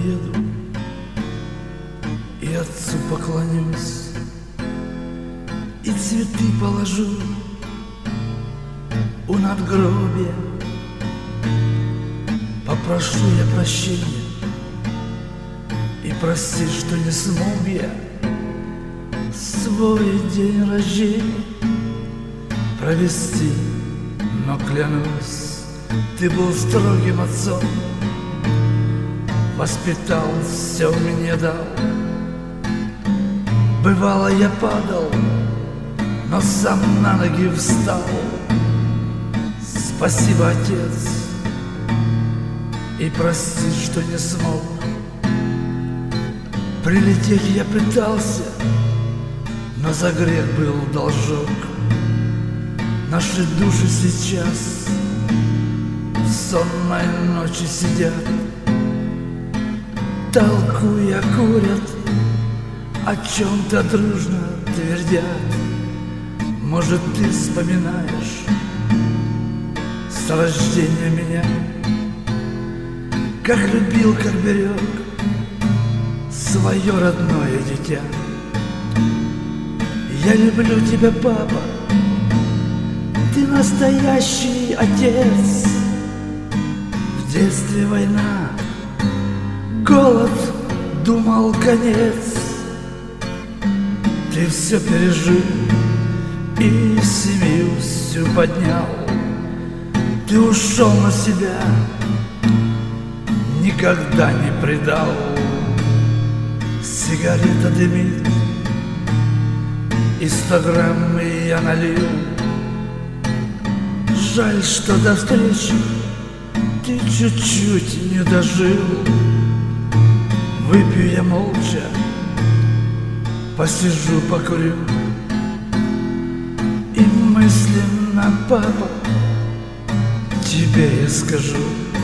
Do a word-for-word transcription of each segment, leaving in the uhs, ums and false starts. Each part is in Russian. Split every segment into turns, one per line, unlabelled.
приеду и отцу поклонюсь, и цветы положу у надгробия. Попрошу я прощения и прости, что не смог я свой день рождения провести, но клянусь, ты был строгим отцом, воспитал, все мне дал. Бывало, я падал, но сам на ноги встал. Спасибо, отец, и прости, что не смог. Прилететь я пытался, но за грех был должок. Наши души сейчас в сонной ночи сидят, толкуя, курят, о чем-то дружно твердят. Может, ты вспоминаешь с рождения меня, как любил, как берег свое родное дитя. Я люблю тебя, папа, ты настоящий отец. В детстве война, голод, думал, конец. Ты все пережил и семью всю поднял. Ты ушел на себя, никогда не предал. Сигарета дымит, и сто грамм я налил. Жаль, что до встречи ты чуть-чуть не дожил. Выпью я молча, посижу, покурю, и мысленно, папа, тебе я скажу: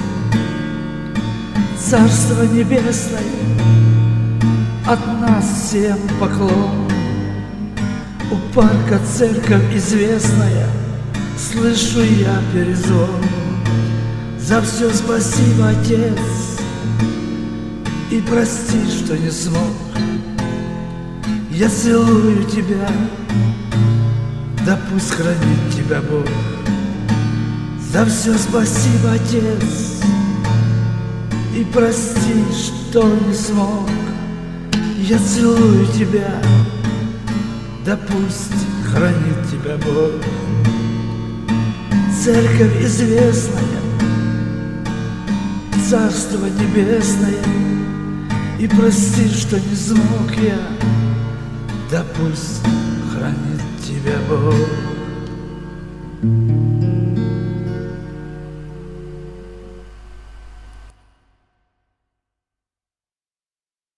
Царство небесное, от нас всем поклон. У парка церковь известная, слышу я перезвон. За все спасибо, отец, и прости, что не смог. Я целую тебя, да пусть хранит тебя Бог. За все спасибо, отец, и прости, что не смог. Я целую тебя, да пусть хранит тебя Бог. Церковь известная, Царство небесное, и прости, что не смог я, да пусть хранит тебя Бог.